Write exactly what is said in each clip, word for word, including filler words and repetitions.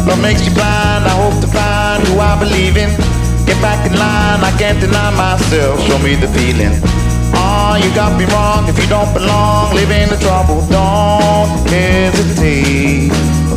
Love makes you blind, I hope to find who I believe in. Get back in line, I can't deny myself, show me the feeling. Oh, you got me wrong, if you don't belong, live in the trouble, don't hesitate.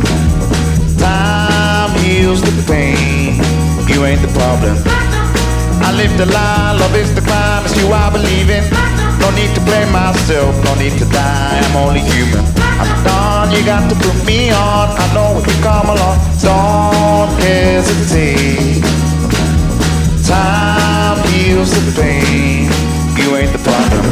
Time heals the pain, you ain't the problem. I live the lie, love is the crime, it's you I believe in. No need to blame myself, no need to die, I'm only human. I'm done, you got to put me on, I know if you come along, don't hesitate. Time heals the pain, you ain't the problem.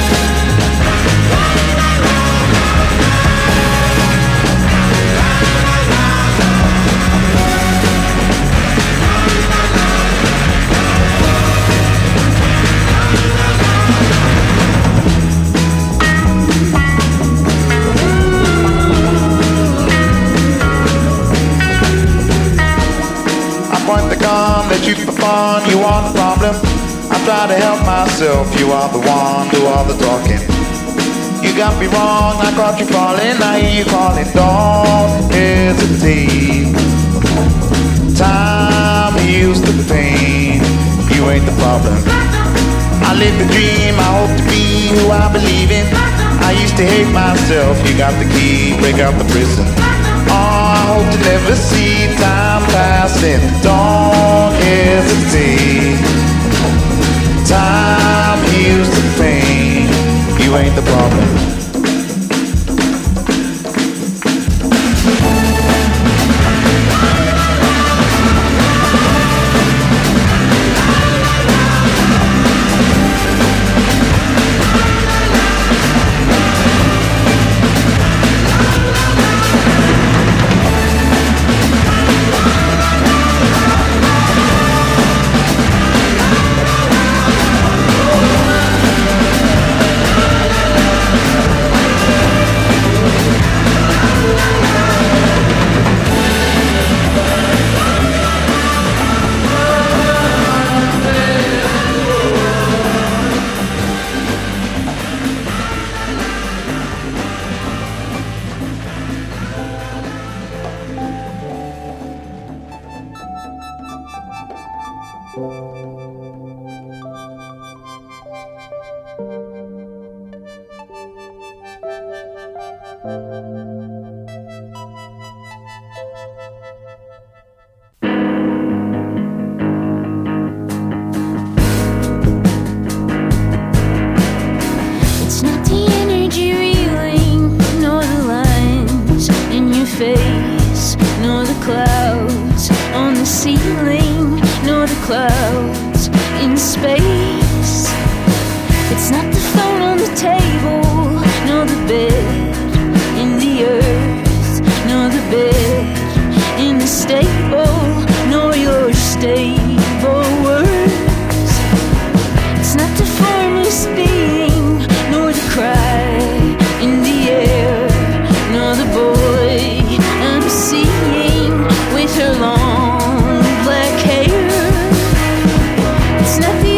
Point the gun, let you for fun, you are the problem. I try to help myself, you are the one, do all the talking. You got me wrong, I caught you falling, I hear you calling, don't hesitate. Time heals the pain, you ain't the problem. I live the dream, I hope to be who I believe in. I used to hate myself, you got the key, break out the prison. Oh, I hope to never see time passing. Don't hesitate. Time heals the pain. You ain't the problem.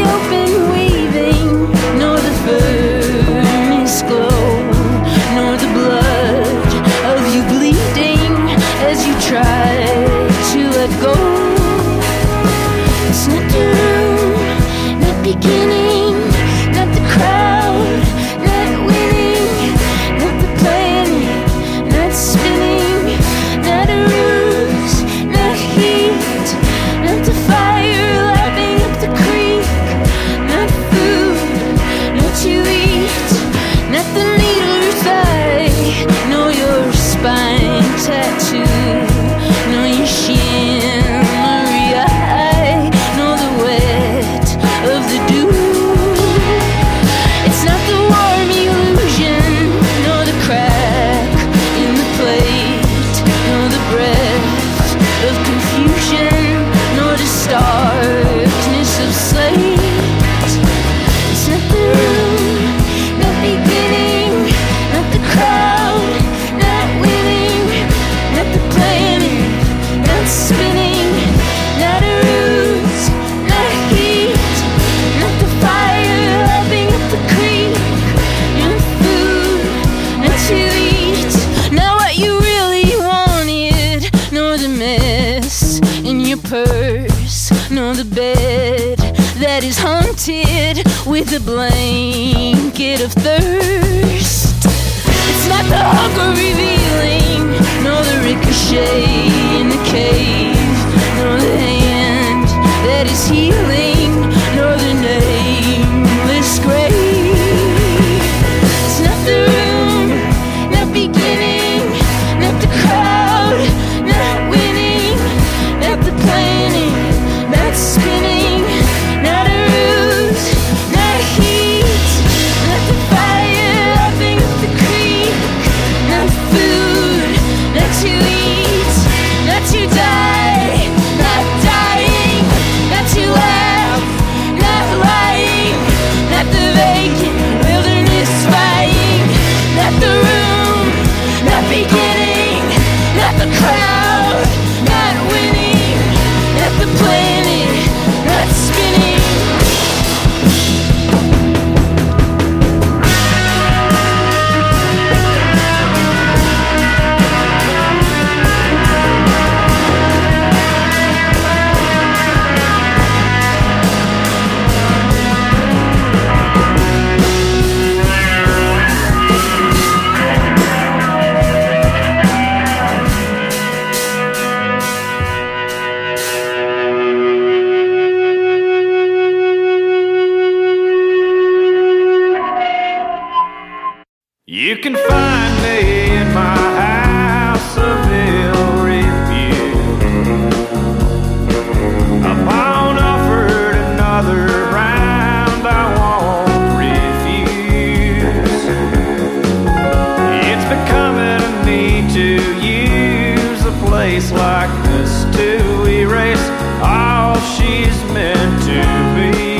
Nor the with a blanket of thirst. It's not the hunger revealing, nor the ricochet in the cave, nor the hand that is healing, nor the nameless grave. It's not the room, not beginning, not the crowd, not winning, not the planning, not spinning, not a ruse, not a heat, not the fire laughing up the creek, not food, not to eat, not to die, not dying, not to laugh, not lying, not the vacant wilderness spying, not the room, not beginning, not the crowd, not winning, not the planet, not spinning. You can find me in my house of ill repute. Upon offered another round, I won't refuse. It's becoming of me to use a place like this to erase all she's meant to be.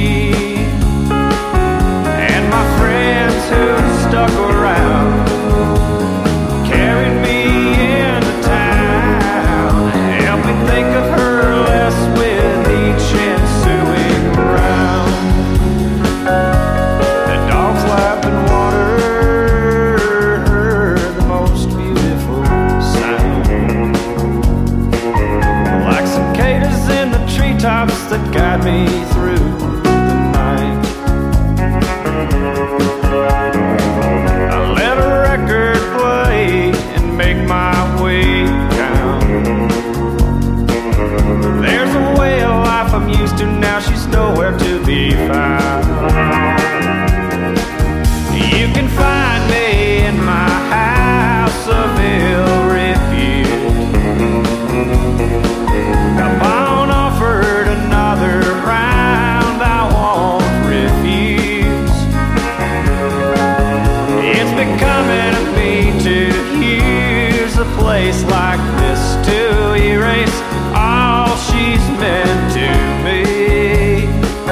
And my friends who stuck around carried me into town, helped me think of her less with each ensuing round. The dogs lapped in water, the most beautiful sound, like cicadas in the treetops that guide me through the night. I let a record play and make my way down. There's a way of life I'm used to now, she's nowhere to be found. You can find me in my house of ill repute. Upon offered another round, I won't refuse. It's becoming of me to use a place like this to erase all she's meant to be.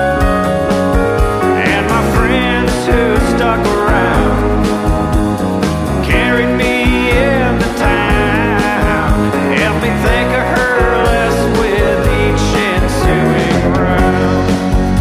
And my friends who stuck around carried me into town, helped me think of her less with each ensuing round.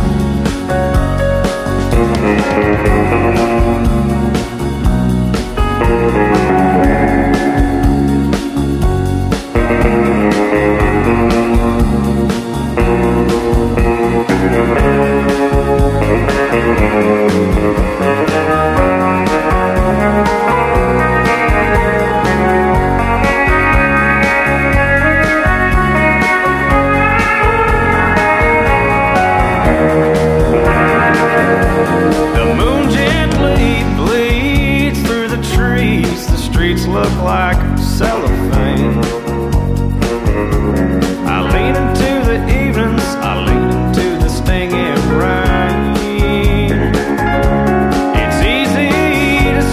The moon gently bleeds through the trees. The streets look like cellophane. I lean into the evenings, I lean into the stinging rain. It's easy to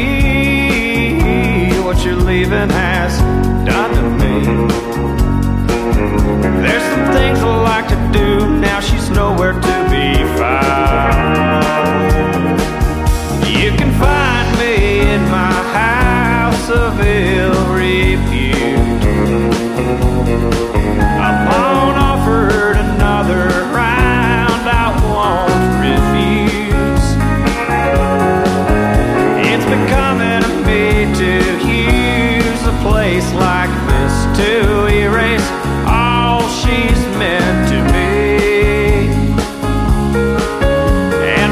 see what you're leaving has done to me. There's some things I like to do, now she's nowhere to be found. You can find me in my house of ill repute. Upon offered another round, I won't refuse. It's becoming of me to use a place like this to erase all she's meant to be. And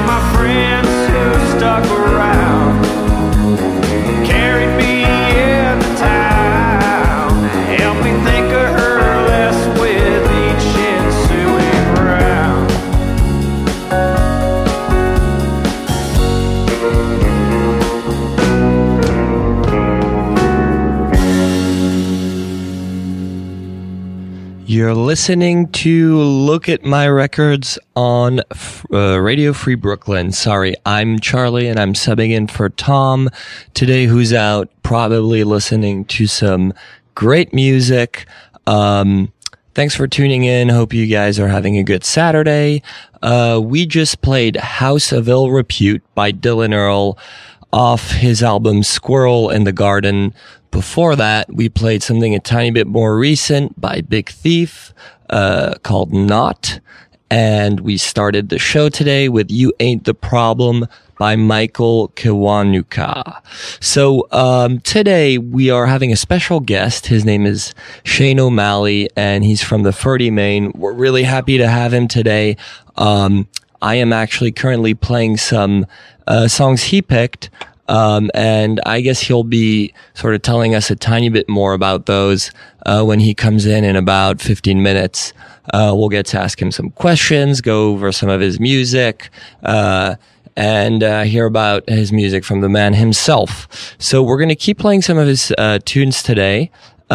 You're listening to Look at My Records on uh, Radio Free Brooklyn. Sorry, I'm Charlie and I'm subbing in for Tom today, who's out probably listening to some great music. Um, thanks for tuning in. Hope you guys are having a good Saturday. Uh, we just played House of Ill Repute by Dylan Earl off his album Squirrel in the Garden. Before that, we played something a tiny bit more recent by Big Thief, uh, called Not. And we started the show today with You Ain't the Problem by Michael Kiwanuka. So, um, today we are having a special guest. His name is Shane O'Malley and he's from the Ferdy, Maine. We're really happy to have him today. Um, I am actually currently playing some, uh, songs he picked. Um, and I guess he'll be sort of telling us a tiny bit more about those, uh, when he comes in in about fifteen minutes. Uh, we'll get to ask him some questions, go over some of his music, uh, and, uh, hear about his music from the man himself. So we're going to keep playing some of his, uh, tunes today.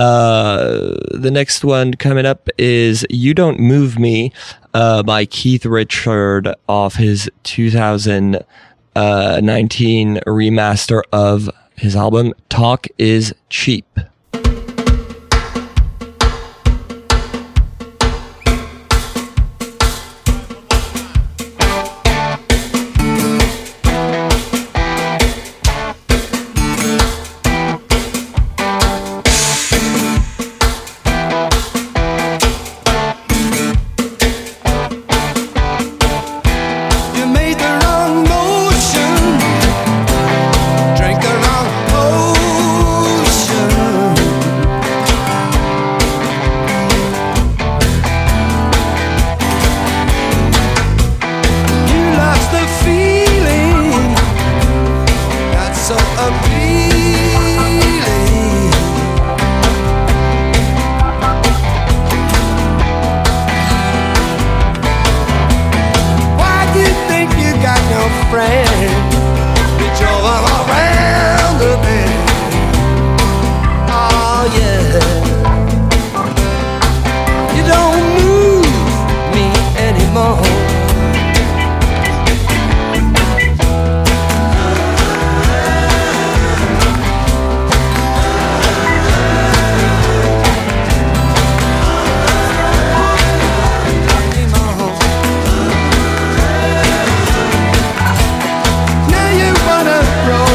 Uh, the next one coming up is You Don't Move Me, uh, by Keith Richard off his two thousand Uh, nineteen remaster of his album Talk Is Cheap. Now you wanna roll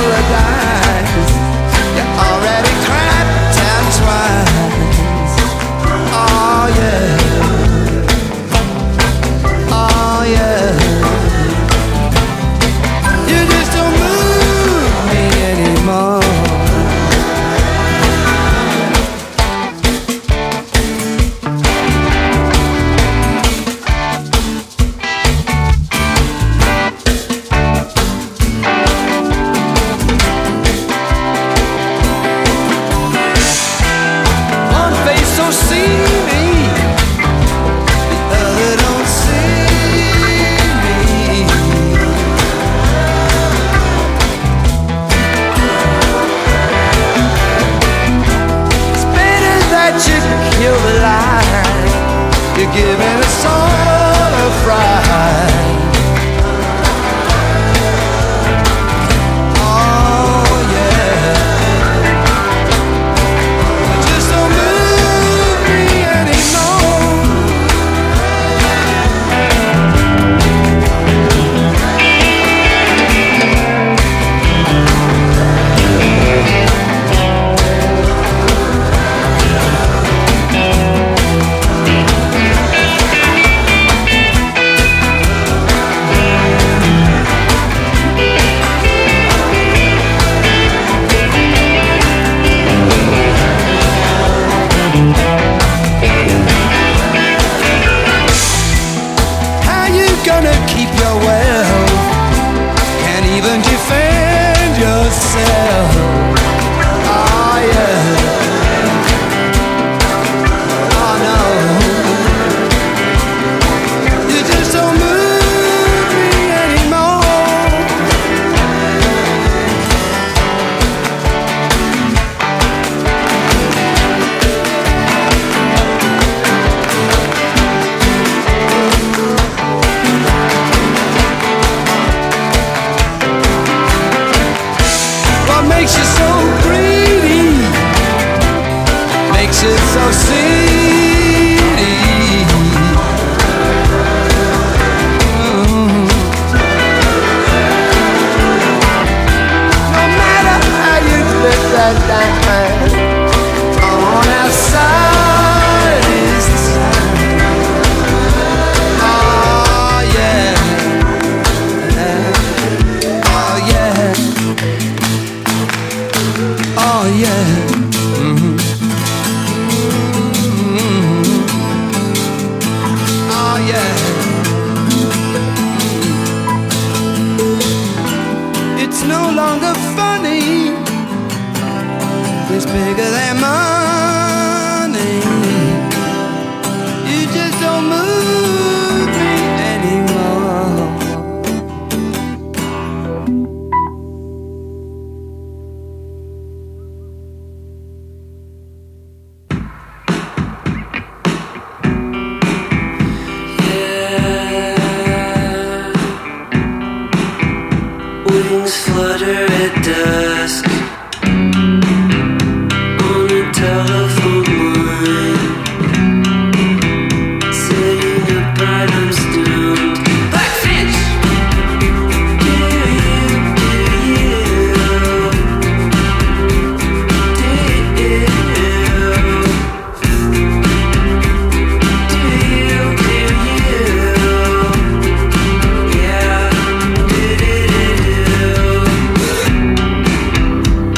makes you so greedy, makes it so seedy. Mm. No matter how you flip that dime, on our side is the side. Oh yeah, oh yeah, oh yeah. Mm-hmm. Mm-hmm. Oh yeah. Mm-hmm. It's no longer funny. It's bigger than money. You just don't move me anymore. Wings flutter at dusk on a telephone line, sitting upright, I'm stoned. Blackfish! Do you, do you, do you, do you, do you, yeah, do do do do.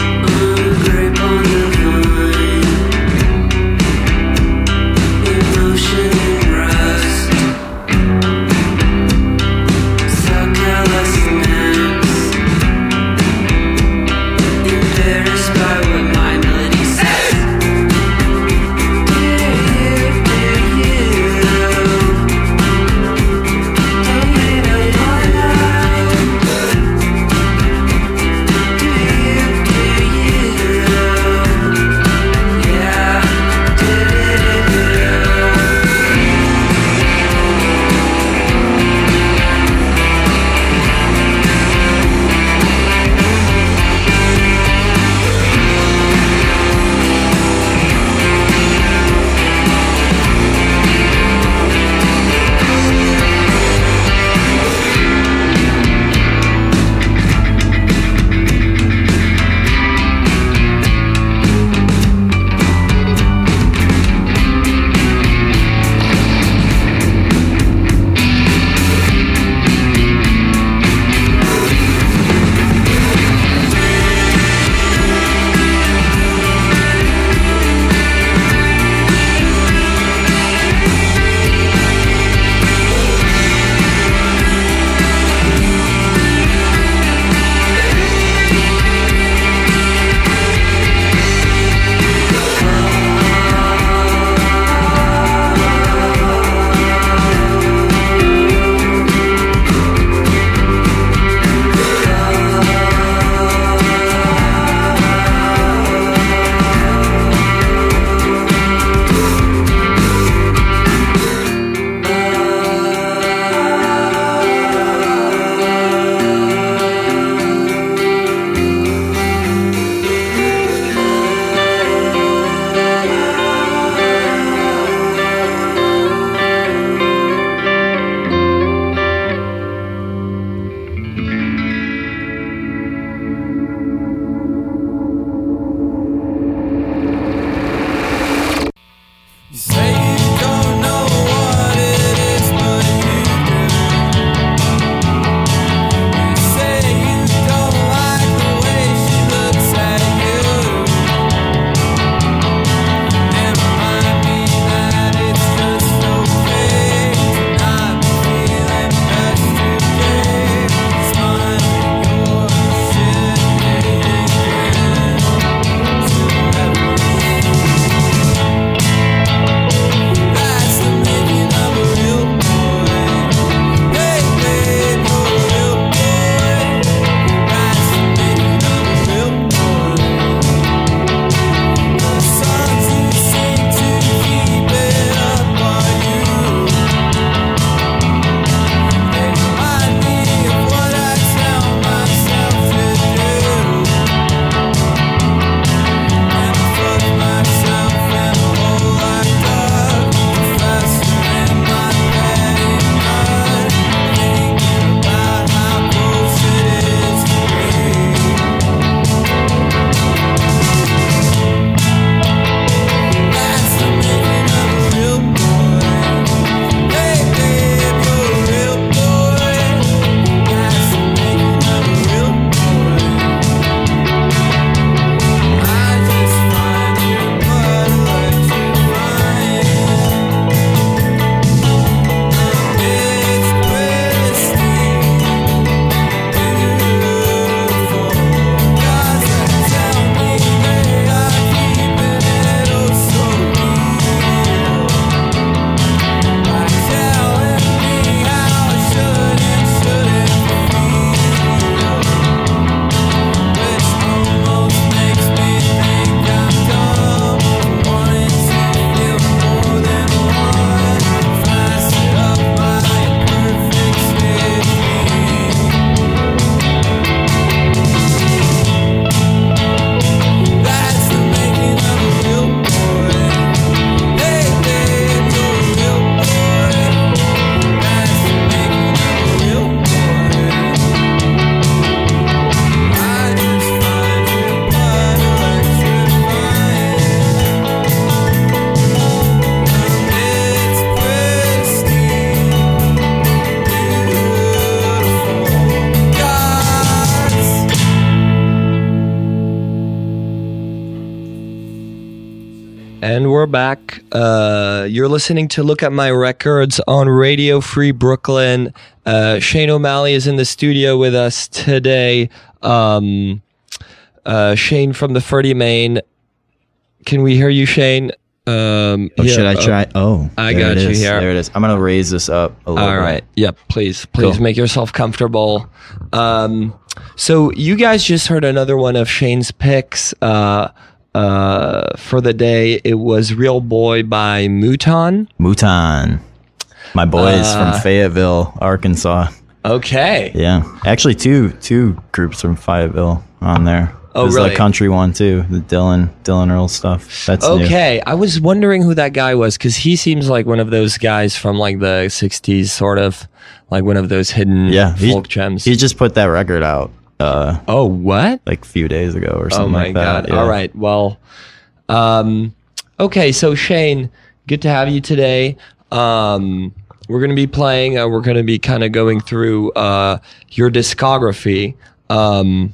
And we're back. Uh, you're listening to Look at My Records on Radio Free Brooklyn. Uh, Shane O'Malley is in the studio with us today. Um, uh, Shane from the Ferdy Main. Can we hear you, Shane? Um, Oh, here, should I uh, try? Oh, I there got it you is. here. There it is. I'm gonna raise this up a little. All bit. right. Yep. Please, please Cool. make yourself comfortable. Um, so you guys just heard another one of Shane's picks. Uh, uh, for the day, it was "Real Boy" by Mouton. Mouton, my boys Uh, from Fayetteville, Arkansas. Okay. Yeah, actually, two two groups from Fayetteville on there. Oh, There's really? a country one too, the Dylan Dylan Earl stuff. That's new. Okay, I was wondering who that guy was because he seems like one of those guys from like the sixties, sort of like one of those hidden Yeah, he, folk gems. he just put that record out uh, oh, what? like a few days ago or Oh something my like god! that. Yeah. All right, well, um, okay. So Shane, good to have you today. Um, we're gonna be playing. Uh, we're gonna be kind of going through uh, your discography. Um,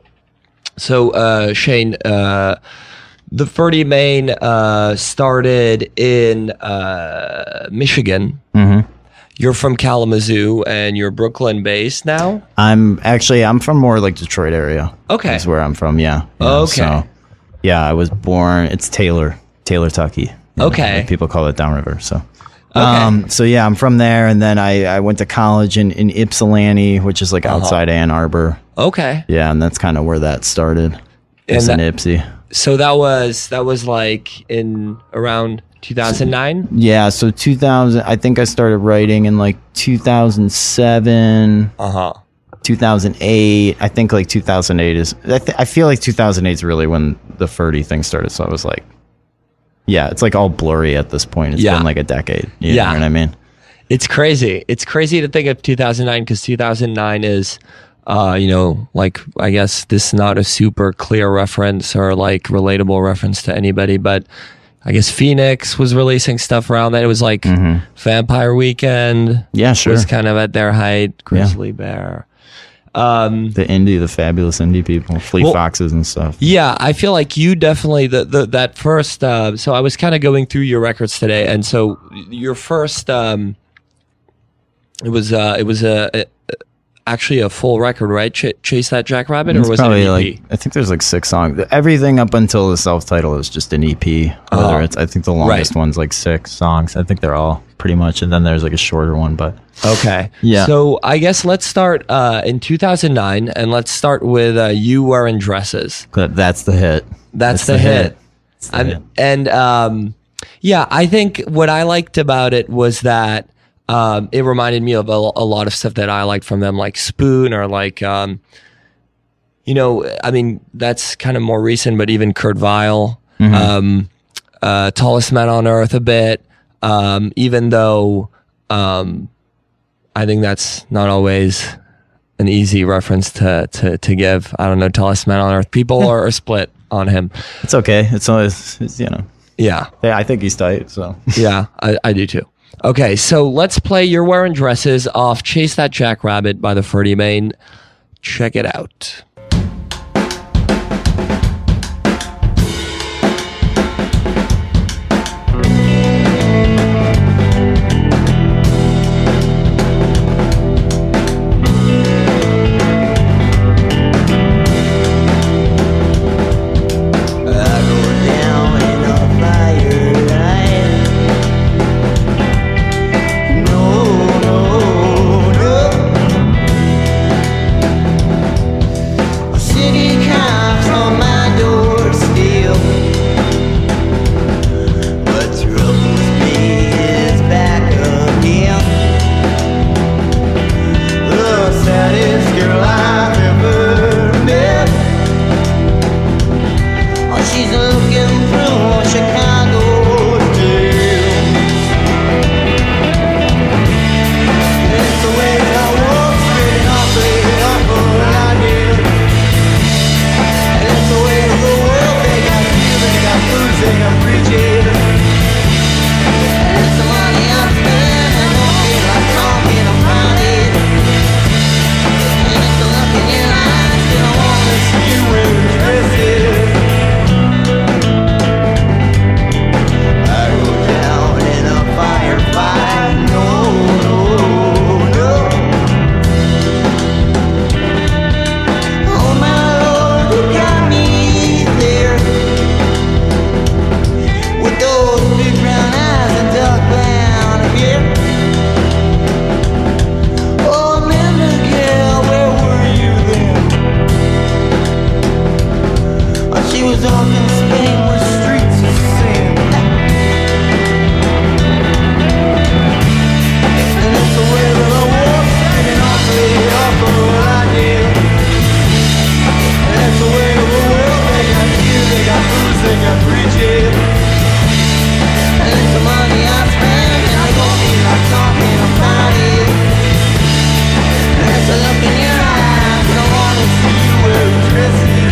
so uh, Shane, uh, the Ferdy Main uh, started in uh, Michigan. Mhm. You're from Kalamazoo, and you're Brooklyn based now. I'm actually I'm from more like Detroit area. Okay. That's where I'm from. Yeah. Yeah, Okay. So, yeah, I was born. It's Taylor, Taylor, Tucky. Okay. Like people call it Downriver. So. Um, so yeah, I'm from there, and then I, I went to college in, in Ypsilanti, which is like Uh-huh. outside Ann Arbor. Okay. Yeah, and that's kind of where that started. It's And in that- Ypsi. So that was that was like in around two thousand nine. Yeah, so two thousand. I think I started writing in like two thousand seven, Uh huh. two thousand eight. I think like two thousand eight is. I, th- I feel like two thousand eight is really when the Ferdy thing started. So I was like, yeah, it's like all blurry at this point. It's Yeah. been like a decade. You Yeah. know what I mean? It's crazy. It's crazy to think of two thousand nine because two thousand nine is, uh, you know, like I guess this is not a super clear reference or like relatable reference to anybody, but I guess Phoenix was releasing stuff around that. It was like Vampire Weekend. Yeah, sure. Was kind of at their height. Grizzly Bear. Um, The indie, the fabulous indie people, Fleet Well- Foxes and stuff. Yeah, I feel like you definitely the, the that first. Uh, so I was kind of going through your records today, and so your first. Um, it was uh, it was a, a actually a full record, right? Ch- Chase That Jackrabbit, or It's was it probably an E P? like I think there's like six songs. Everything up until the self-title is just an E P. Whether Uh-huh. it's I think the longest Right. one's like six songs. I think they're all pretty much, and then there's like a shorter one. But Okay. Yeah. So I guess let's start uh, in two thousand nine, and let's start with uh, "You Wearing Dresses." that, that's the hit. That's, That's the, the hit. hit. That's the I'm- hit. And um, yeah, I think what I liked about it was that um, it reminded me of a, a lot of stuff that I liked from them, like Spoon or like, um, you know, I mean, that's kind of more recent, but even Kurt Vile, Mm-hmm. um, uh, Tallest Man on Earth a bit, um, even though um, I think that's not always an easy reference to, to, to give. I don't know, Tallest Man on Earth. People are, are split on him. It's okay. It's always it's, you know. Yeah. Yeah, I think he's tight. So Yeah, I, I do too. Okay, so let's play You're Wearing Dresses off Chase That Jackrabbit by the Ferdy Main. Check it out. dark in Spain with streets of sin. And it's the way that I walk, standing off the off of what I did. And it's the way of the world, they got tears, they got booze, they got preaching. And it's the money I spend, and I don't feel like talking about it. And it's a look in your eyes, and I wanna see you where it's dressing.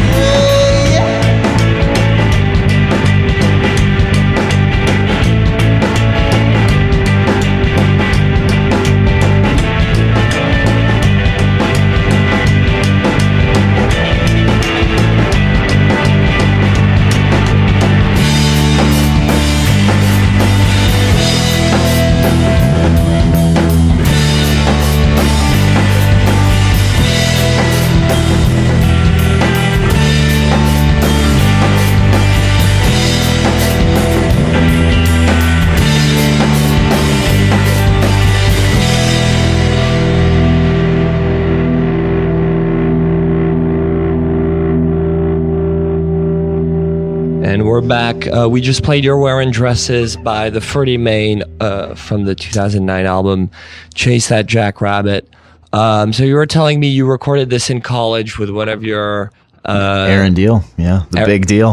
And we're back. Uh, we just played You're Wearing Dresses by the Ferdy Main uh, from the two thousand nine album Chase That Jackrabbit. Um, so you were telling me you recorded this in college with one of your... Uh, Aaron Deal, yeah, the Aaron- big deal.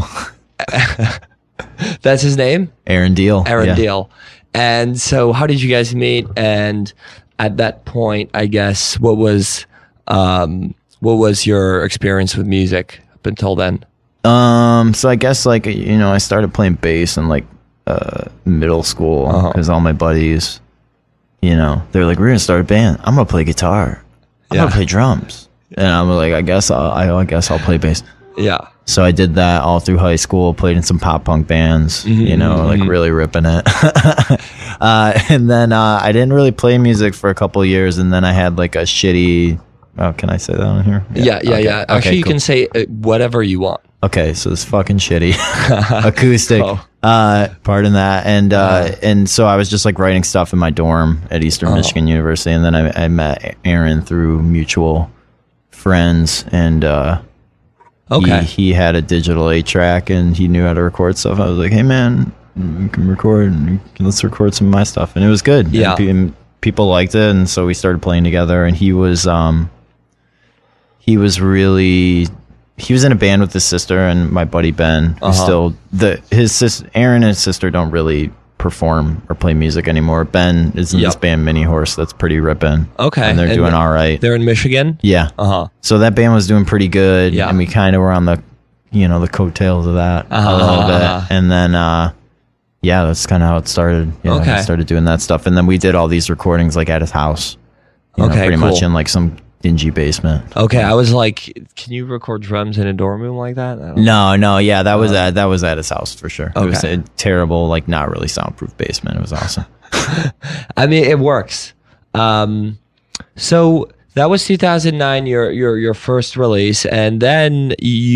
That's his name? Aaron Deal. Aaron yeah. Deal. And so how did you guys meet? And at that point, I guess, what was um, what was your experience with music up until then? Um, so I guess like you know, I started playing bass in like uh middle school Uh-huh. because all my buddies, you know, they're like, we're gonna start a band. I'm gonna play guitar. I'm Yeah. gonna play drums. And I'm like, I guess I'll, I, I guess I'll play bass. Yeah. So I did that all through high school. Played in some pop punk bands, you know, like really ripping it. uh, and then uh, I didn't really play music for a couple of years, and then I had like a shitty. Oh, can I say that on here? Yeah, yeah, Okay. yeah. Actually, Okay, you cool. can say uh, whatever you want. Okay, so it's fucking shitty acoustic. Oh. Uh, pardon that. And uh, and so I was just like writing stuff in my dorm at Eastern Oh. Michigan University, and then I, I met Aaron through mutual friends, and uh, Okay. he, he had a digital eight track, and he knew how to record stuff. I was like, hey man, you can record, and let's record some of my stuff, and it was good. Yeah. And pe- and people liked it, and so we started playing together. And he was um, he was really. He was in a band with his sister and my buddy Ben. Who Uh-huh. still the his sis Aaron and his sister don't really perform or play music anymore. Ben is in this Yep. band Mini Horse that's pretty ripping. Okay. and they're And doing th- all right. They're in Michigan? Yeah. Uh-huh. So that band was doing pretty good. Yeah. and we kind of were on the you know the coattails of that Uh-huh, a little uh-huh. bit, and then uh, yeah, that's kind of how it started. Yeah, Okay. I started doing that stuff, and then we did all these recordings like at his house. You know, Okay, pretty much cool. in like some dingy basement. Okay, I was like, can you record drums in a dorm room like that? I don't- No, no, yeah, that was at that was at his house for sure. It was Okay. a terrible, like not really soundproof basement. It was awesome. I mean, it works. Um, so that was two thousand nine, your your your first release, and then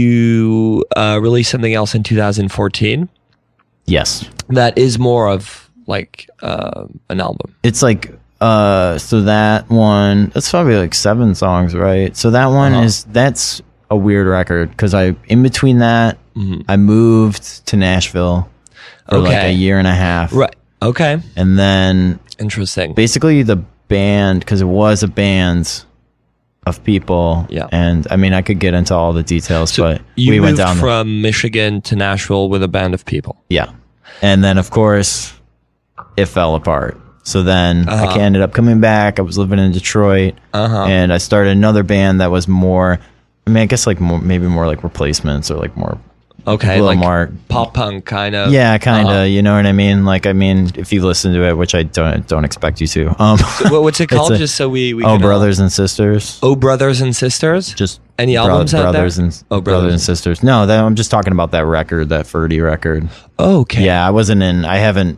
you uh, released something else in two thousand fourteen. Yes, That is more of like uh, an album. it's like uh, so that one that's probably like seven songs, right? So that one Uh-huh. is that's a weird record because I in between that I moved to Nashville for like Okay. a year and a half, Right. Okay. and then Interesting. basically the band because it was a band of people. Yeah. And I mean I could get into all the details, So but you we moved went down the- from Michigan to Nashville with a band of people. Yeah. And then, of course, it fell apart. So then Uh-huh. I ended up coming back. I was living in Detroit. Uh-huh. And I started another band that was more, I mean, I guess like more, maybe more like replacements or like more, Okay, a little like more. pop punk kind of. Yeah, kind of. Uh-huh. You know what I mean? Like, I mean, if you listen to it, which I don't don't expect you to. Um, What- What's it it's called? a- Just so we, we oh, can, uh, brothers and sisters. Oh, Brothers and Sisters. Just Any bro- albums out brothers there? and Oh, brothers Brothers. and sisters. No, that, I'm just talking about that record, that Ferdy record. Okay. Yeah, I wasn't in. I haven't.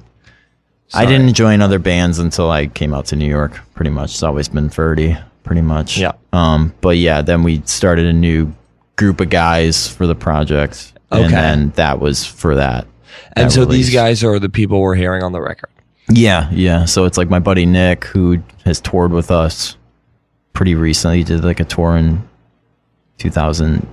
I Sorry. didn't join other bands until I came out to New York. Pretty much, it's always been Ferdy. Pretty much. Yeah. Um. But yeah, then we started a new group of guys for the project, Okay. and then that was for that. And that so release. these guys are the people we're hearing on the record. Yeah, yeah. So it's like my buddy Nick, who has toured with us pretty recently. He did like a tour in two thousand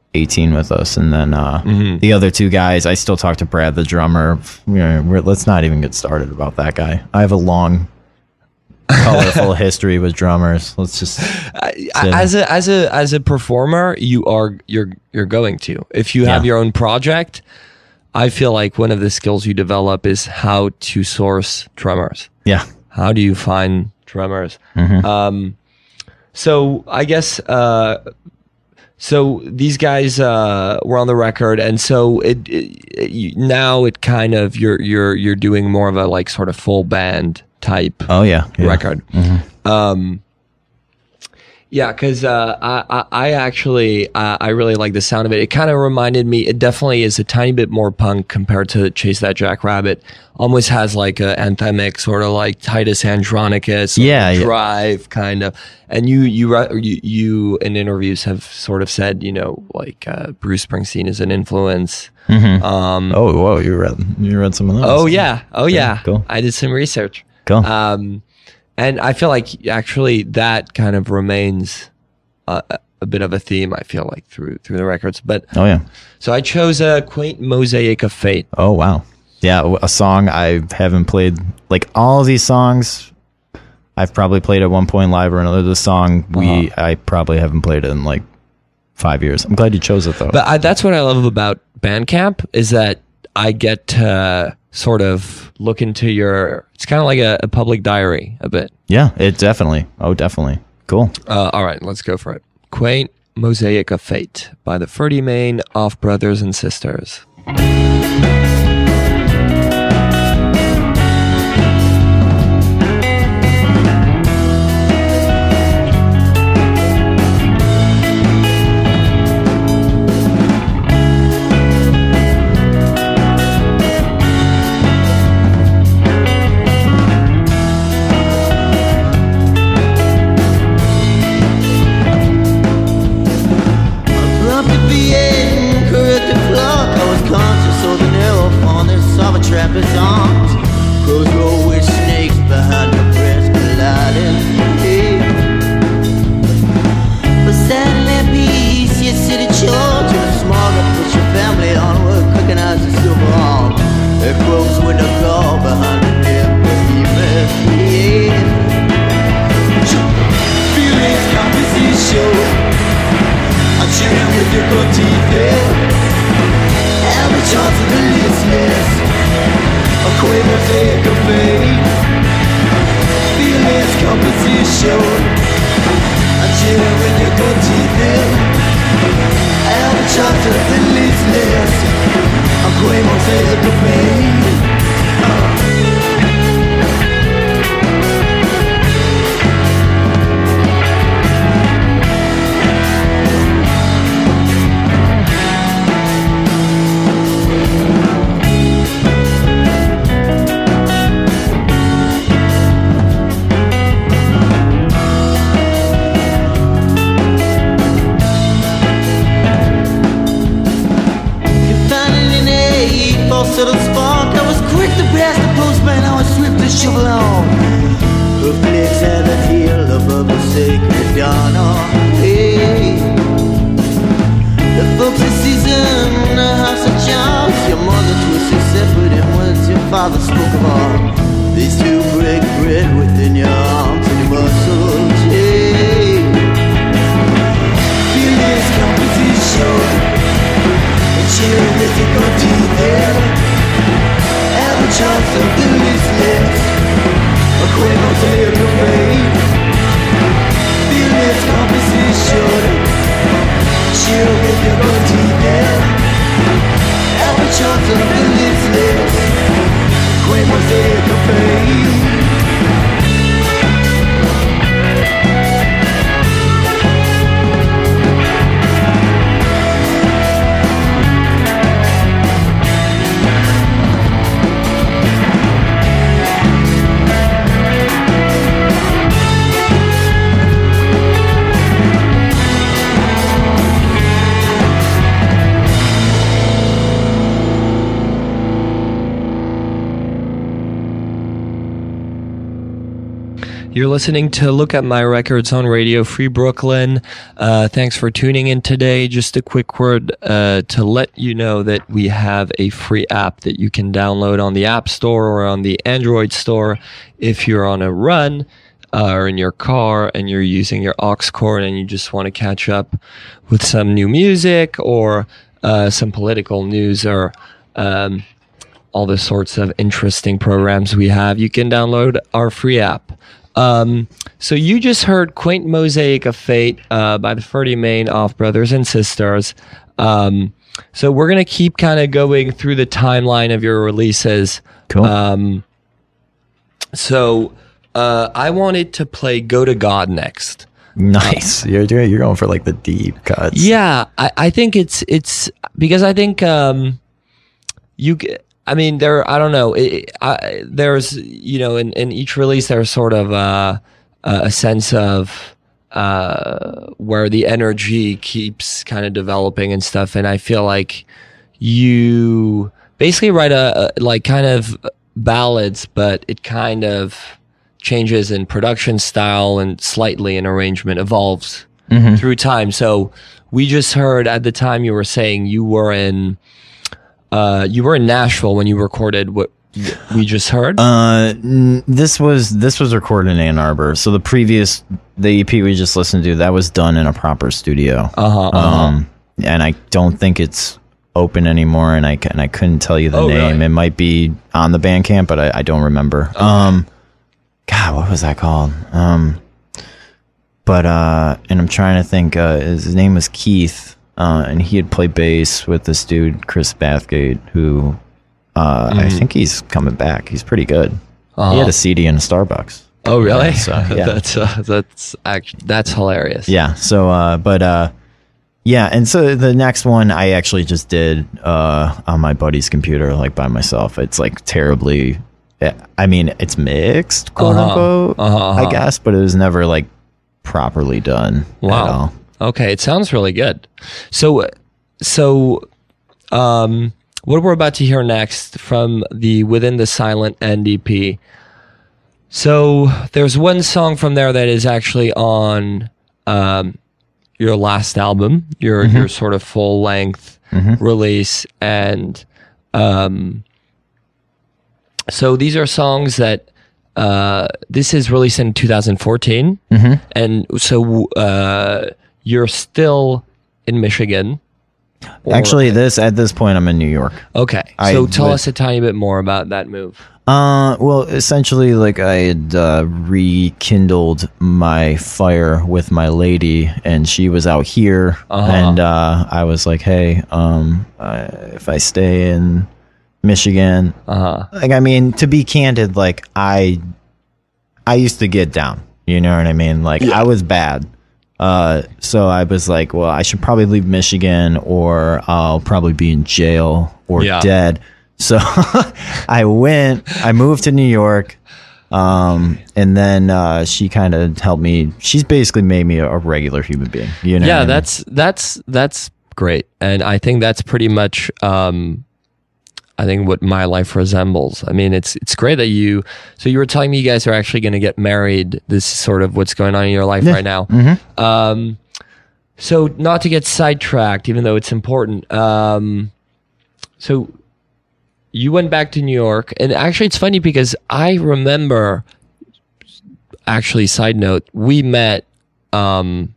eighteen with us, and then uh, Mm-hmm. the other two guys, I still talk to Brad, the drummer. You know, we're, let's not even get started about that guy. I have a long, colorful history with drummers. Let's just as a as a as a performer, you are you're you're going to. If you have Yeah. your own project, I feel like one of the skills you develop is how to source drummers. yeah. How do you find drummers? Mm-hmm. Um, so I guess uh, so. These guys uh, were on the record, and so it, it, it you- now it kind of you're you're you're doing more of a like sort of full band type Oh yeah. yeah. record. Um, yeah, because uh, I, I I actually uh, I really like the sound of it. It kind of reminded me. It definitely is a tiny bit more punk compared to Chase That Jackrabbit. Almost has like a anthemic sort of like Titus Andronicus, Yeah, yeah. drive kind of. And you you re- you you in interviews have sort of said, you know, like uh, Bruce Springsteen is an influence. Um, Oh whoa, you read you read some of those. oh yeah, oh yeah. cool. I did some research. Cool. Um, and I feel like actually that kind of remains a, a bit of a theme. I feel like through through the records. But oh yeah. so I chose a quaint mosaic of fate. Oh wow. Yeah, a song I haven't played. Like all of these songs, I've probably played at one point live or another. The song we I probably haven't played it in like five years. I'm glad you chose it though. But I, that's what I love about Bandcamp is that I get to sort of look into your. It's kind of like a, a public diary a bit. yeah, it definitely. Oh, definitely. Cool. Uh, all right, let's go for it. Quaint Mosaic of Fate by the Ferdy Main Off Brothers and Sisters. Abrupt at the end, correct the clock. I was conscious of the narrow fondness of a trapper's arms. Crows roll with snakes behind the breast colliding. Hey. But sadly at peace, your city children are small. I push your family onward, cooking eyes and silver arm. There crows with a claw behind the neck, behemoth. Yeah. Feelings composition. I'm chewing with your good teeth, yeah. Every chance of the listless, a quaint mosaic of fate. Feelings composition. I'm chewing with your good teeth, yeah. Every chance of the listless, a quaint mosaic of fate. Confining in a false little spark. I was quick to pass the postman. I was swift to shovel on. Her flicks had a heel above the sacred Donna. Hey. The folks in season, the house of Charles. Your mother twisted separate and once your father spoke of all. These two break bread within your arms and your muscles. Hey. Feelings composition. Cheering with your good teeth, yeah. Every chance of the listless, a quaint mosaic of fate. Feelings composition. Cheering with your good teeth, yeah. Every chance of the listless, a quaint mosaic of fate. You're listening to Look at My Records on Radio Free Brooklyn. Uh, thanks for tuning in today. Just a quick word uh, to let you know that we have a free app that you can download on the App Store or on the Android Store if you're on a run uh, or in your car and you're using your aux cord and you just want to catch up with some new music or uh, some political news or um, all the sorts of interesting programs we have. You can download our free app. Um, so you just heard Quaint Mosaic of Fate uh, by the Ferdy Main off Brothers and Sisters. Um, so we're going to keep kind of going through the timeline of your releases. Cool. Um, so uh, I wanted to play Go to God next. Nice. You're doing. You're going for like the deep cuts. Yeah, I, I think it's it's because I think um, you. Get, I mean, there. I don't know. It, I, there's, you know, in, in each release, there's sort of uh, a sense of uh, where the energy keeps kind of developing and stuff. And I feel like you basically write a, a like kind of ballads, but it kind of changes in production style and slightly in arrangement, evolves mm-hmm. through time. So we just heard at the time you were saying you were in. Uh, you were in Nashville when you recorded what we just heard. Uh, n- this was this was recorded in Ann Arbor. So the previous the E P we just listened to, that was done in a proper studio. Uh-huh, uh-huh. Um, and I don't think it's open anymore. And I c- and I couldn't tell you the Oh, name. really? It might be on the Bandcamp, but I, I don't remember. Okay. Um, God, what was that called? Um, but uh, and I'm trying to think. Uh, his name was Keith. Uh, and he had played bass with this dude, Chris Bathgate, who uh, Mm-hmm. I think he's coming back. He's pretty good. Uh-huh. He had a C D in a Starbucks. Oh, really? Yeah, so, yeah. that's uh, that's actually that's hilarious. Yeah. So, uh, but uh, yeah, and so the next one I actually just did uh, on my buddy's computer, like by myself. It's like terribly. I mean, it's mixed, quote Uh-huh. unquote, Uh-huh, uh-huh. I guess, but it was never like properly done at Wow. all. Okay, it sounds really good. So, so, um, what we're about to hear next from the Within the Silent End E P. So there's one song from there that is actually on um, your last album, your Mm-hmm. your sort of full length release, and um, so these are songs that. Uh, this is released in two thousand fourteen, Mm-hmm. and so uh, you're still in Michigan. or- Actually, this at this point, I'm in New York. okay. I So tell would- us a tiny bit more about that move. Uh, well, essentially, like I had uh, rekindled my fire with my lady, and she was out here, Uh-huh. and uh, I was like, "Hey, um, uh, if I stay in Michigan, Uh-huh. like, I mean, to be candid, like I, I used to get down. You know what I mean? Like I was bad." Uh, so I was like, well, I should probably leave Michigan or I'll probably be in jail or Yeah. dead. So I went, I moved to New York. Um, and then, uh, she kind of helped me. She's basically made me a, a regular human being, you know? Yeah, what I mean? that's that's that's great, and I think that's pretty much. Um, I think what my life resembles. I mean, it's it's great that you. So you were telling me you guys are actually going to get married. This is sort of what's going on in your life right now. Mm-hmm. Um, so not to get sidetracked, even though it's important. Um, so you went back to New York, and actually, it's funny because I remember. Actually, side note, we met um,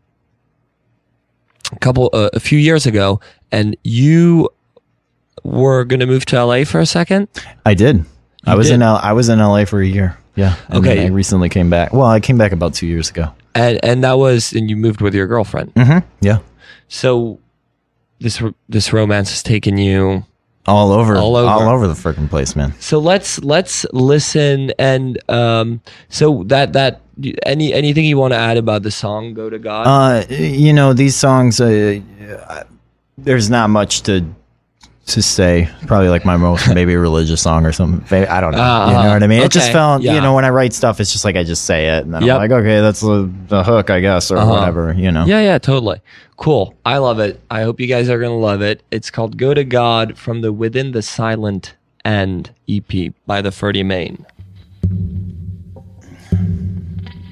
a couple, uh, a few years ago, and you were going to move to L A for a second. I did. I was did? in L- I was in L A for a year. Yeah. And Okay. then I recently came back. Well, I came back about two years ago. And and that was, and you moved with your girlfriend. Mm-hmm. Yeah. So this ro- this romance has taken you. All over, All over. all over the freaking place, man. So let's let's listen and um. So that that any anything you want to add about the song "Go to God"? Uh, you know, these songs, uh, uh, there's not much to to say. Probably like my most maybe a religious song or something. Maybe- I don't know. Uh, you know what I mean? It just okay, felt, yeah. you know, when I write stuff, it's just like I just say it, and then Yep. I'm like, okay, that's the, the hook, I guess, or Uh-huh. whatever. You know? Yeah, yeah, totally. Cool. I love it. I hope you guys are going to love it. It's called Go to God from the Within the Silent End E P by the Ferdy Main.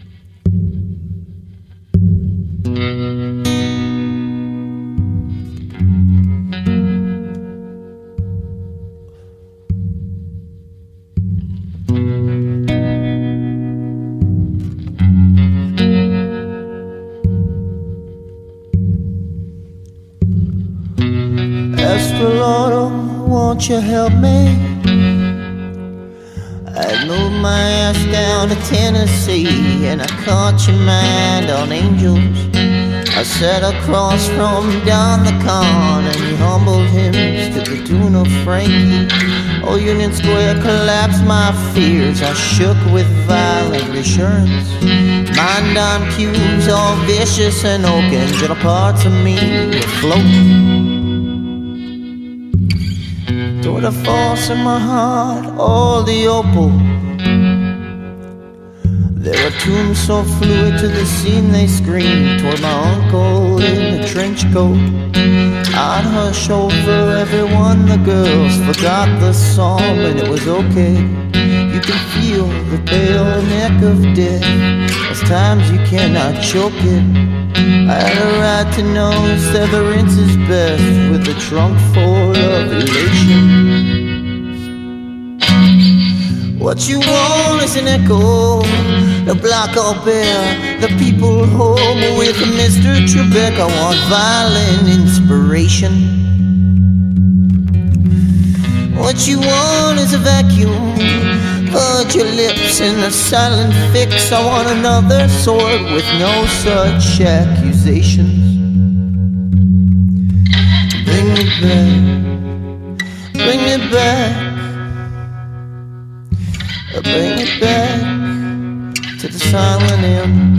Desperado, won't you help me? I moved my ass down to Tennessee, and I caught your mind on angels. I sat across from Don the Con, and he humbled hymns to the tune of Frankie. Oh, Union Square collapsed my fears. I shook with violent reassurance. Mind on cues, all vicious and oaken, gentle parts of me were floating toward a force in my heart, all the opal. There are tunes so fluid to the scene they scream toward my uncle in a trench coat. I'd hush over everyone, the girls forgot the song, and it was okay. You can feel the pale neck of death. There's times you cannot choke it. I had a right to know severance is best with a trunk full of elation. What you want is an echo, the block all bare, the people home with Mister Trebek. I want violent inspiration. What you want is a vacuum, purge your lips in a silent fix. I want another sword with no such accusations. Bring me back, bring me back, bring me back to the silent end.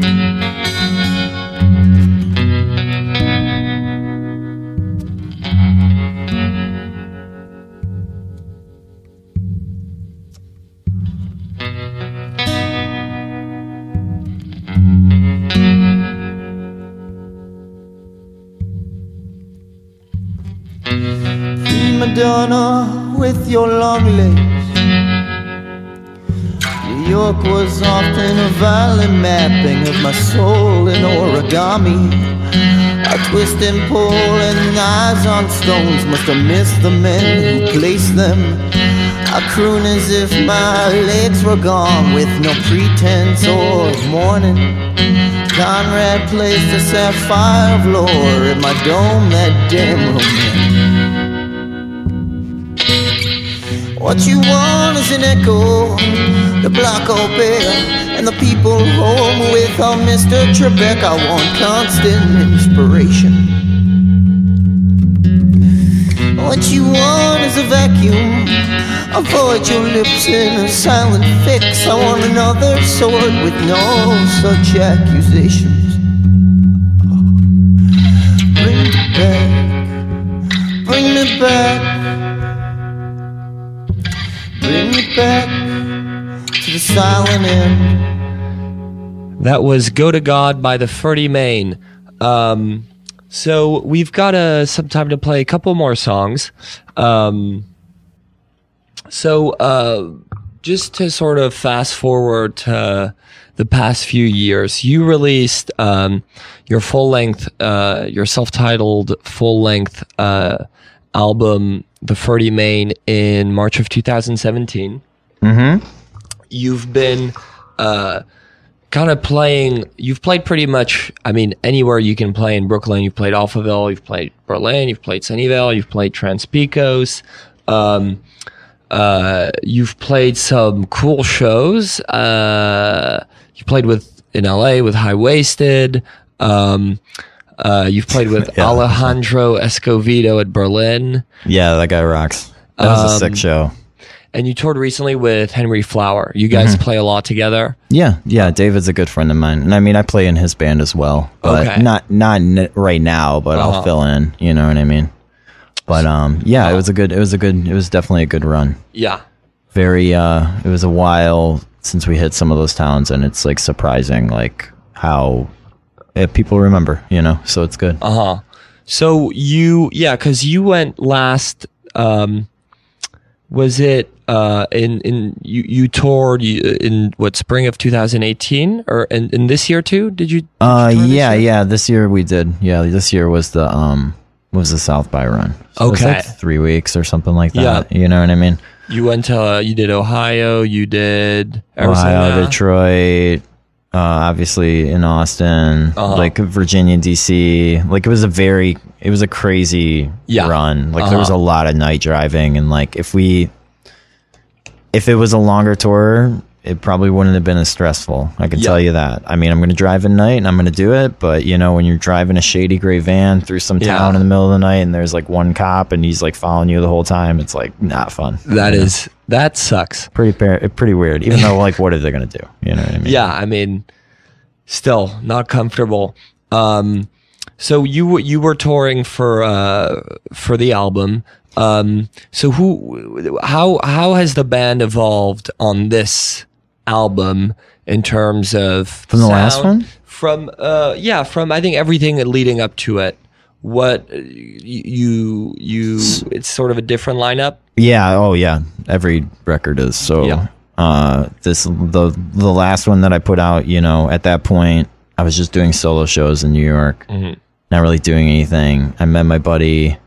Madonna with your long legs. New York was often a violent mapping of my soul in origami. I twist and pull and eyes on stones must have missed the men who placed them. I croon as if my legs were gone with no pretense or mourning. Conrad placed a sapphire of lore in my dome, that damn romance. What you want is an echo, the block all bare, and the people home with our Mister Trebek. I want constant inspiration. What you want is a vacuum, avoid your lips in a silent fix. I want another sword with no such accusations. Bring me back, bring me back, bring me back to the silent end. That was Go to God by the Ferdy Main. Um, so we've got uh, some time to play a couple more songs. Um, so uh, just to sort of fast forward to the past few years, you released um, your full-length, uh, your self-titled full-length uh, album, The Ferdy Main, in March of two thousand seventeen. Mm-hmm. You've been uh, kind of playing, you've played pretty much, I mean, anywhere you can play in Brooklyn. You've played Alphaville, you've played Berlin, you've played Sunnyvale, you've played Transpicos. Um, uh, you've played some cool shows. Uh, you played with in L A with High Waisted. Um, uh, you've played with Yeah. Alejandro Escovedo at Berlin. Yeah, that guy rocks. That was a Um, sick show. And you toured recently with Henry Flower. You guys Mm-hmm. play a lot together. Yeah, yeah. David's a good friend of mine, and I mean, I play in his band as well, but Okay. not not n- right now. But Uh-huh. I'll fill in. You know what I mean? But um, yeah, it was a good. It was a good. It was definitely a good run. Yeah. Very. Uh, it was a while since we hit some of those towns, and it's like surprising, like how eh, people remember. You know, so it's good. Uh huh. So you, yeah, because you went last. Um, was it uh, in in you you toured you- in what, spring of two thousand eighteen, or in, in this year too? Did you? Did Uh, you tour this yeah, year? yeah. This year we did. Yeah, this year was the um was the South by run. So it was Okay. like three weeks or something like that. Yeah. You know what I mean? You went to uh, you did Ohio. You did Arizona. Ohio, Detroit, Uh, obviously in Austin, Uh-huh. like Virginia, D C. Like it was a very, it was a crazy Yeah. run. Like there was a Uh-huh. lot of night driving, and like if we, if it was a longer tour, it probably wouldn't have been as stressful. I can Yeah. tell you that. I mean, I'm going to drive at night and I'm going to do it, but you know, when you're driving a shady gray van through some Yeah. town in the middle of the night and there's like one cop and he's like following you the whole time, it's like not fun. That is that sucks. pretty par- pretty weird. Even though like, what are they going to do? You know what I mean? Yeah, I mean, still not comfortable. Um, so you were- you were touring for uh for the album. Um, so who, how how has the band evolved on this album in terms of From the last one? From uh yeah, from I think everything leading up to it. What uh, you you it's sort of a different lineup. Yeah. Oh, yeah. Every record is. So, Yeah. uh, this the the last one that I put out. You know, at that point, I was just doing solo shows in New York, Mm-hmm. not really doing anything. I met my buddy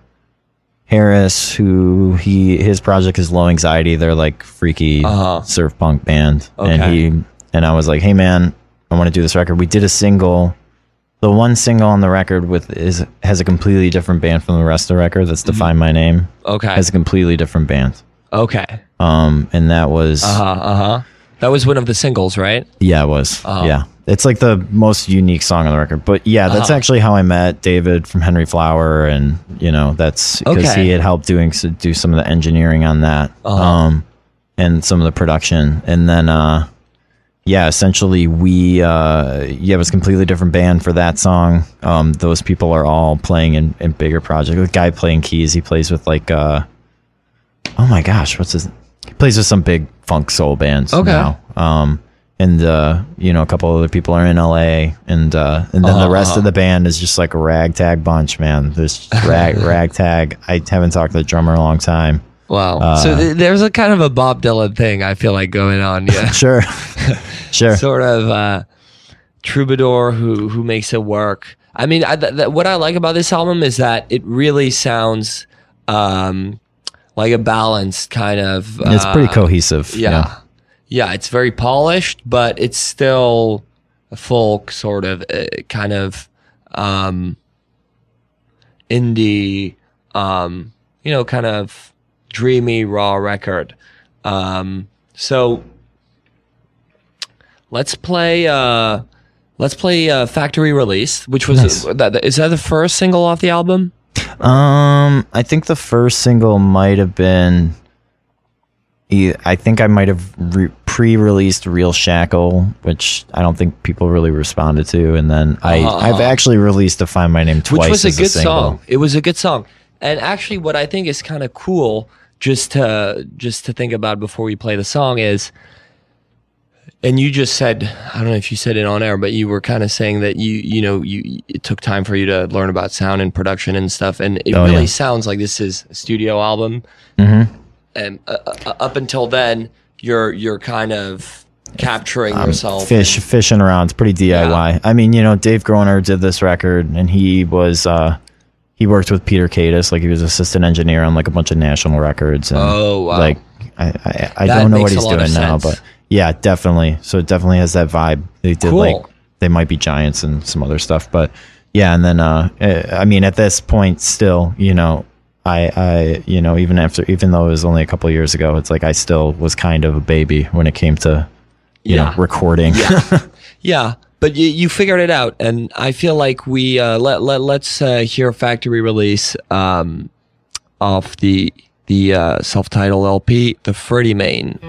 Harris, who he his project is Low Anxiety. They're like freaky Uh-huh. surf punk band, and Okay. he and I was like, hey man, I want to do this record. We did a single. The one single on the record with is has a completely different band from the rest of the record. That's Define My Name. Okay. Has a completely different band. Okay. Um, and that was Uh huh. Uh huh. That was one of the singles, right? yeah, it was Uh-huh. yeah. It's like the most unique song on the record. But yeah, that's Uh-huh. actually how I met David from Henry Flower, and you know that's because Okay. he had helped doing so do some of the engineering on that, Uh-huh. um, and some of the production, and then uh, yeah, essentially we uh, yeah, it was a completely different band for that song. Um, those people are all playing in, in bigger projects. The guy playing keys, he plays with like uh, oh my gosh, what's his? He plays with some big funk soul bands Okay. now. Um, and uh, you know, a couple other people are in L A, and uh, and then Uh-huh, the rest uh-huh. of the band is just like a ragtag bunch, man. There's just rag ragtag. I haven't talked to the drummer in a long time. Wow. Uh, so th- there's a kind of a Bob Dylan thing I feel like going on. Yeah. Sure, sure. Sort of uh, troubadour who who makes it work. I mean, I, th- th- what I like about this album is that it really sounds um, like a balanced kind of. Uh, It's pretty cohesive. Yeah. yeah, It's very polished, but it's still a folk sort of uh, kind of um, indie, um, you know, kind of dreamy raw record. Um, so let's play. Uh, let's play uh, Factory Release, which was Nice. that, is that the first single off the album? Um, I think the first single might have been. e- I think I might have re- pre-released "Real Shackle," which I don't think people really responded to, and then I Uh-huh. I've actually released "Define My Name" twice. Which was a as good single. song. It was a good song. And actually, what I think is kind of cool, just to just to think about before we play the song, is, and you just said, I don't know if you said it on air, but you were kind of saying that you you know you it took time for you to learn about sound and production and stuff, and it Oh, really yeah. sounds like this is a studio album. Mm-hmm. And uh, uh, up until then, you're you're kind of capturing yourself. Fish and- fishing around. It's pretty D I Y. Yeah. I mean, you know, Dave Groner did this record, and he was uh, he worked with Peter Cadis, like he was assistant engineer on like a bunch of national records. And, Oh, wow. Like I I, I That don't know makes what a he's lot of doing now, sense. but yeah, definitely. So it definitely has that vibe. They did Cool. like They Might Be Giants and some other stuff, but yeah. And then uh, I mean, at this point, still, you know. I, I, you know, even after, even though it was only a couple of years ago, it's like I still was kind of a baby when it came to, you Yeah. know, recording. Yeah, yeah, but you, you figured it out, and I feel like we uh, let let let's uh, hear Factory Release um, off the the uh, self-titled L P, The Freddie Main.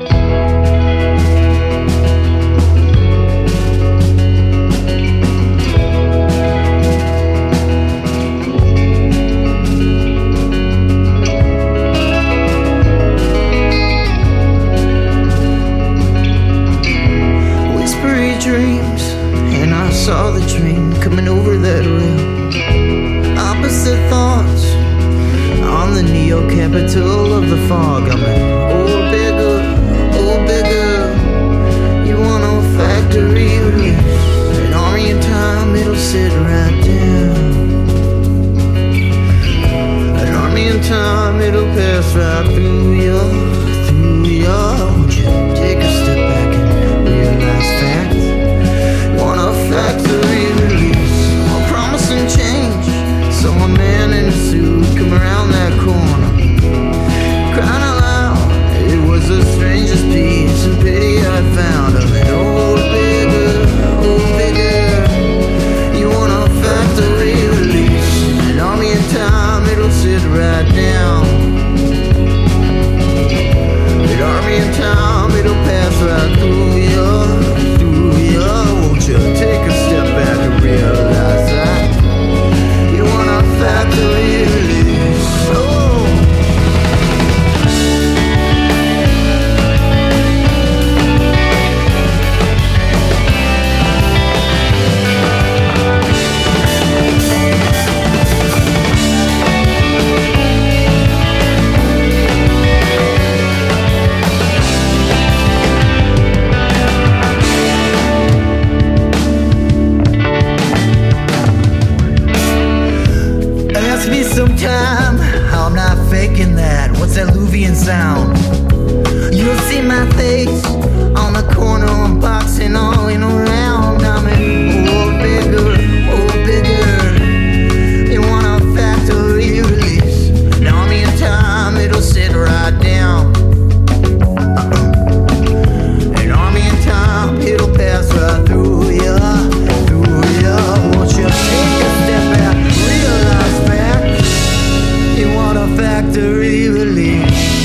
Whispery dreams, and I saw the train coming over that rail. Opposite thoughts on the neo capital of the fog. I'm an old bigger, old bigger. You want no factory release? An army in time, it'll sit right down. An army in time, it'll pass right through you, through you. Won't you take a step back and realize fact? down. The army in town, it'll pass right through you, through you. Won't you take a step back and realize that you want a factory release? Oh. Sometime, how I'm not faking that. What's that Luvian sound? You'll see my face on the corner, unboxing all in around. I'm in oh bigger, oh bigger. You want a factory release? An army in time, it'll sit right down. Uh-uh. An army in time, it'll pass right through ya, through ya. Won't you take a step back, realize that you want a factory release?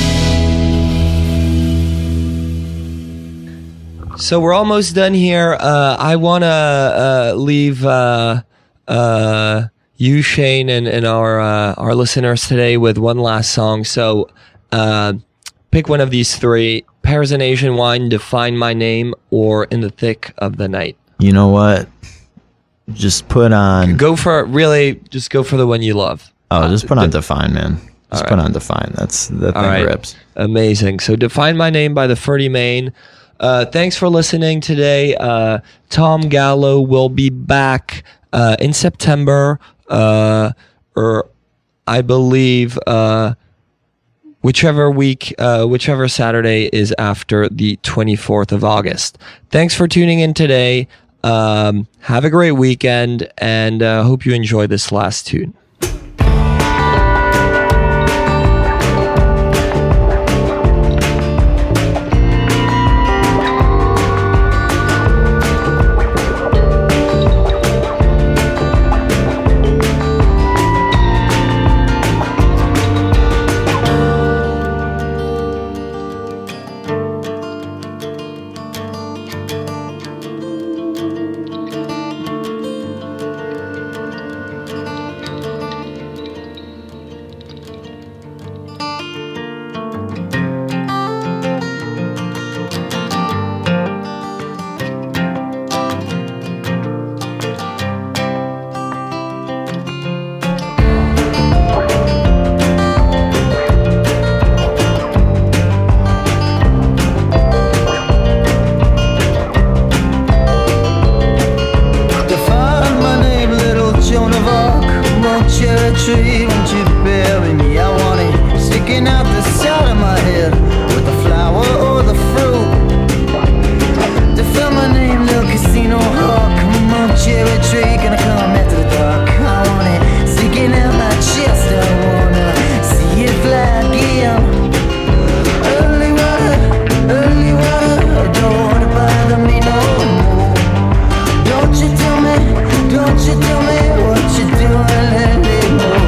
So we're almost done here. Uh, I want to uh, leave uh, uh, you, Shane, and, and our uh, our listeners today with one last song. So uh, pick one of these three: Pears and Asian Wine, Define My Name, or In the Thick of the Night. You know what? Just put on. Go for really. Just go for the one you love. Oh, just put Uh, on de- Define, man. Just All put right. on Define. That's that All thing right. rips. Amazing. So Define My Name by the Ferdy Main. Uh, thanks for listening today. Uh, Tom Gallo will be back uh, in September, uh, or I believe uh, whichever week, uh, whichever Saturday is after the twenty-fourth of August. Thanks for tuning in today. Um, have a great weekend, and uh, hope you enjoy this last tune. tree, won't you bury me? I want it sticking out the side of my head with the flower or the fruit. To fill my name, little casino hawk. Come on, cherry tree, gonna come after the dark. I want it sticking out my chest. I wanna see it fly again. Early water, early water, don't wanna bother me no more. Don't you tell me, don't you tell me what you doing anymore.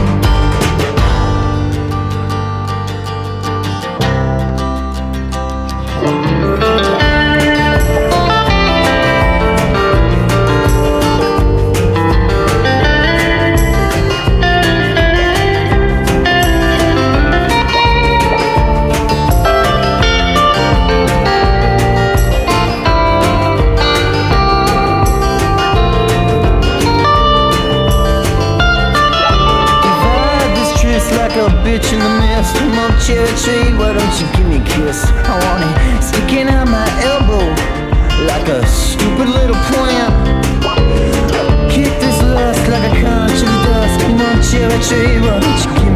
Like a bitch in the mist. Come on, cherry tree, why don't you give me a kiss? I want it sticking out my elbow like a stupid little plant. Kick this lust like a conch in the dust. Come on, cherry tree, why don't you give me